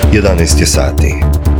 11 je sati.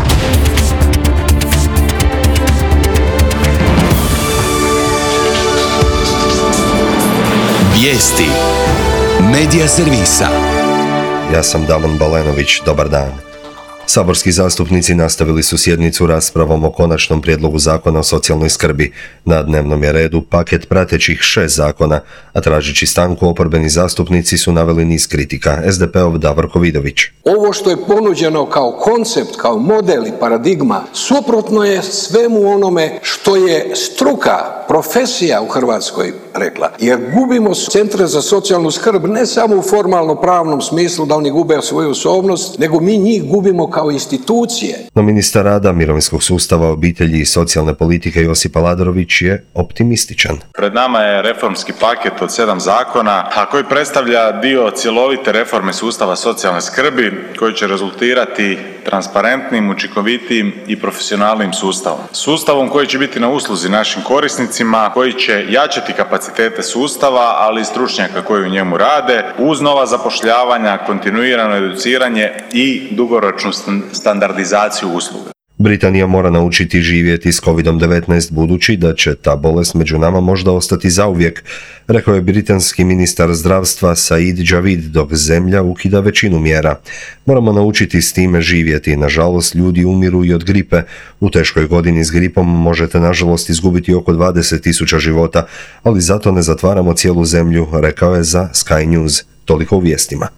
Vijesti Medija servisa. Ja sam Damon Balenović, dobar dan. Saborski zastupnici nastavili su sjednicu raspravom o Konačnom prijedlogu zakona o socijalnoj skrbi. Na dnevnom je redu paket pratećih 6 zakona, a tražeći stanku oporbeni zastupnici su naveli niz kritika. SDP-ov Davorko Vidović. Ovo što je ponuđeno kao koncept, kao model i paradigma, suprotno je svemu onome što je struka, profesija u Hrvatskoj rekla. Jer gubimo centre za socijalnu skrb ne samo u formalno-pravnom smislu da oni gube svoju osobnost, nego mi njih gubimo kao institucije. No ministar rada, mirovinskog sustava, obitelji i socijalne politike Josip Aladrović je optimističan. Pred nama je reformski paket od 7 zakona, a koji predstavlja dio cjelovite reforme sustava socijalne skrbi koji će rezultirati transparentnim, učinkovitijim i profesionalnim sustavom. Sustavom koji će biti na usluzi našim korisnicima, koji će jačati kapacitete sustava, ali i stručnjaka koji u njemu rade, uz nova zapošljavanja, kontinuirano educiranje i dugoročnu standardizaciju usluga. Britanija mora naučiti živjeti s COVID-19 budući da će ta bolest među nama možda ostati zauvijek, rekao je britanski ministar zdravstva Said Javid, dok zemlja ukida većinu mjera. Moramo naučiti s time živjeti. Nažalost, ljudi umiru i od gripe. U teškoj godini s gripom možete nažalost izgubiti oko 20.000 života, ali zato ne zatvaramo cijelu zemlju, rekao je za Sky News. Toliko u vijestima.